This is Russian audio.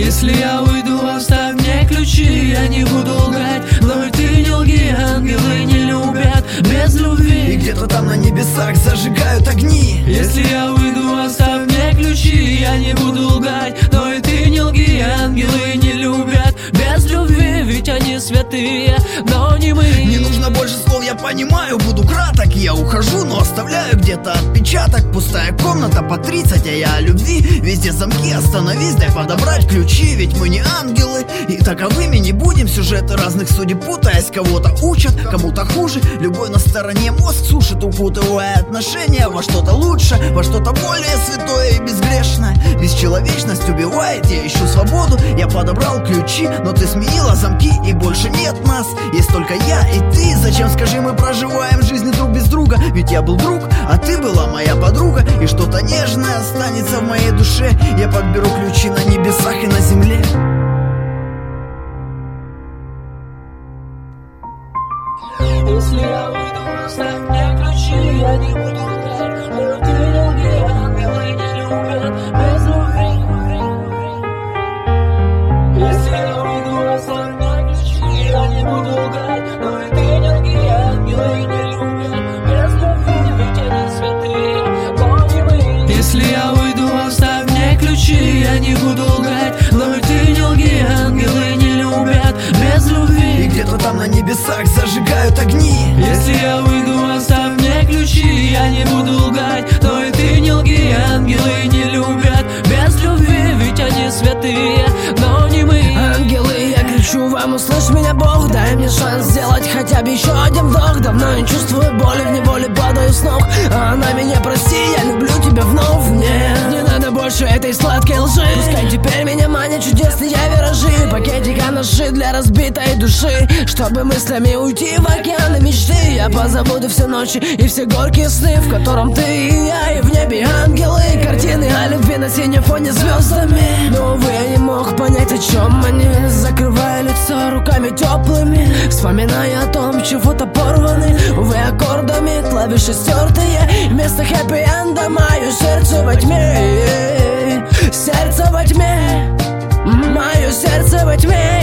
Если я уйду, оставь мне ключи. Я не буду лгать, но и ты не лги. Ангелы не любят без любви. И где-то там на небесах зажигают огни. Если я уйду, оставь мне ключи. Я не буду лгать, но и ты не лги. Ангелы не любят без любви, ведь они святые, но не мы. Не нужно больше слов, я понимаю, буду краток. Я ухожу, но оставляю где-то отпечаток. Пустая комната по 30, а я о любви. Везде замки, остановись, дай подобрать ключи. Ведь мы не ангелы, и таковыми не будем. Сюжеты разных судеб путаясь, кого-то учат, кому-то хуже. Любой на стороне мозг сушит, укутывая отношения во что-то лучше, во что-то более святое и безгрешное. Бесчеловечность убивает, я ищу свободу. Я подобрал ключи, но ты сменила замки, и больше нет нас. Есть только я и ты. Зачем, скажи, мы проживаем жизнь друг без друга? Ведь я был друг, а ты была моя подруга. И что-то нежное останется в моей душе. Я подберу ключи на небесах и на земле. Если я уйду, оставь мне ключи. Я не буду лгать, но ты не лги. Ангелы не любят без любви. Если я уйду, оставь мне ключи. Я не буду лгать, но и ты не лги. Ангелы не любят без любви, ведь они святые, но не мы. Если я уйду, оставь мне ключи. Я не буду лгать, но и ты не лги. Ангелы не любят без любви. И где-то там на небесах зажигают огни. Если я уйду, оставь мне ключи. Я не буду лгать, но и ты не лги. Ангелы не любят без любви, ведь они святые, но не мы. Ангелы, я кричу вам, услышь меня, Бог. Дай мне шанс сделать хотя бы еще один вдох. Давно не чувствую боли, в неволе падаю с ног. А она меня прости, я люблю тебя вновь. Нет, не надо больше этой сладкой лжи. Пускай теперь меня манят чудесные виражи. Пакетика ноши для разбитой души, чтобы мыслями уйти в океаны мечты. Я позабуду все ночи и все горькие сны, в котором ты и я, и в небе ангелы. Картины о любви на синем фоне звездами. Но, увы, я не мог понять, о чем они. Закрывая лицо руками теплыми, вспоминая о том, чего-то порваны. Увы, аккордами клавиши стертые. Вместо хэппи-энда мое сердце во тьме. Сердце во тьме. Мое сердце во тьме.